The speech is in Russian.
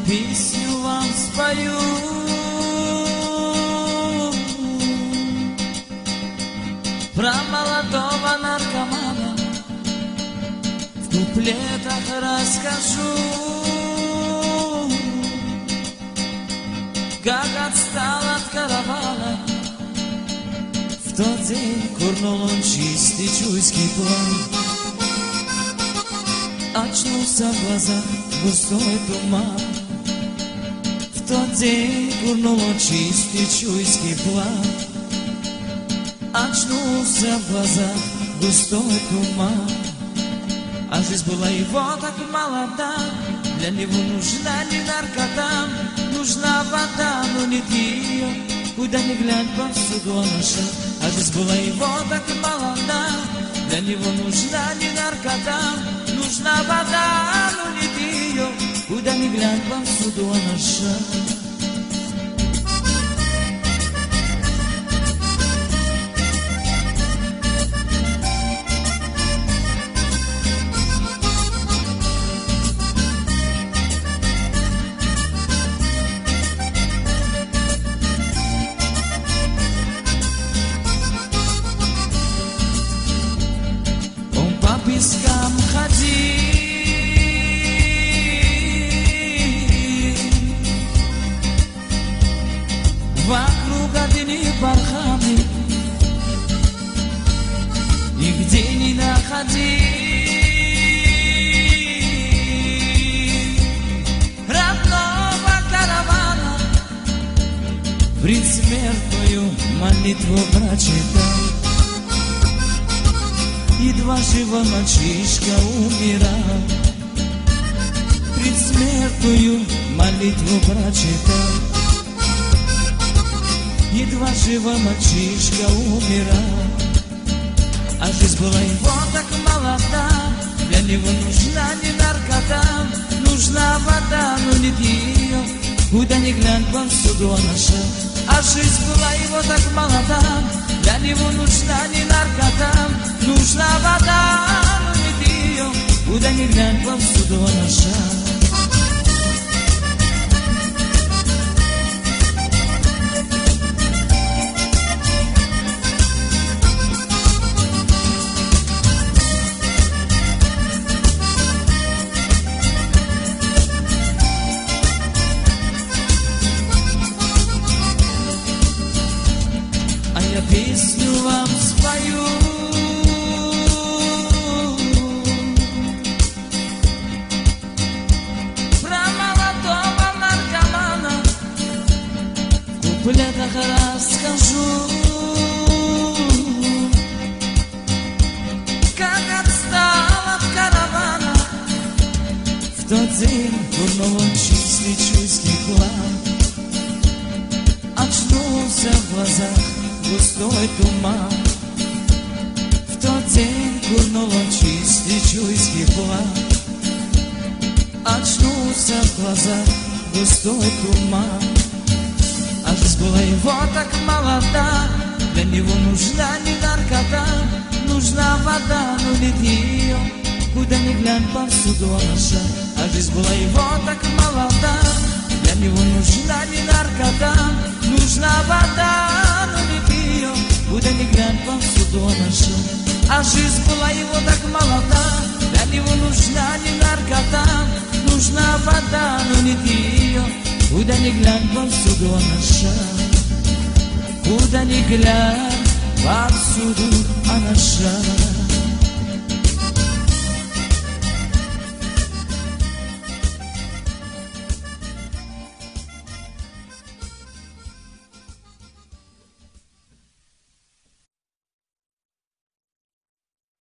песню вам спою. Про молодого наркомана в куплетах расскажу, как отстал от каравана. В тот день курнул он чистый чуйский план. Очнулся в глазах густой туман. В тот день курнул он чистый чуйский план. Очнулся в глазах густой туман. А жизнь была его так молода, для него нужна не наркота, нужна вода, но не ее. Куда ни глянь, повсюду он нашел. А жизнь была его так молода, для него нужна не наркота, нужна вода, но не ее. Куда ни глянь, повсюду он нашел. По пескам ходил, вокруг одни барханы, нигде не находил родного каравана. Предсмертную молитву прочитал. Едва живо мальчишка умирал, предсмертную молитву прочитал. Едва живо мальчишка умирал. А жизнь была его так молода, для него нужна не наркота, нужна вода, но нет ее. Куда ни глянь, повсюду он нашел. А жизнь была его так молода, для него нужна не наркота, нужна вода, но нет ее. Куда ни глянь, повсюду он нашел. Я песню вам спою. Про молодого наркомана в куплетах расскажу, как отстал от каравана. В тот день курнул он чистый чуйский план. Очнулся в глазах густой туман. В тот день курнул он чистый чуйский план. Очнулся в глазах густой туман. А жизнь была его так молода, для него нужна не наркота, нужна вода, но нет ее. Куда ни глянь, повсюду он нашел. А жизнь была его так молода, для него нужна не наркота, нужна вода, но нет ее. Куда ни глянь, повсюду он нашел. А жизнь была его так молода, для него нужна не наркота, нужна вода, но нет ее. Куда ни глянь, повсюду он нашел. Куда ни глянь, повсюду он нашел.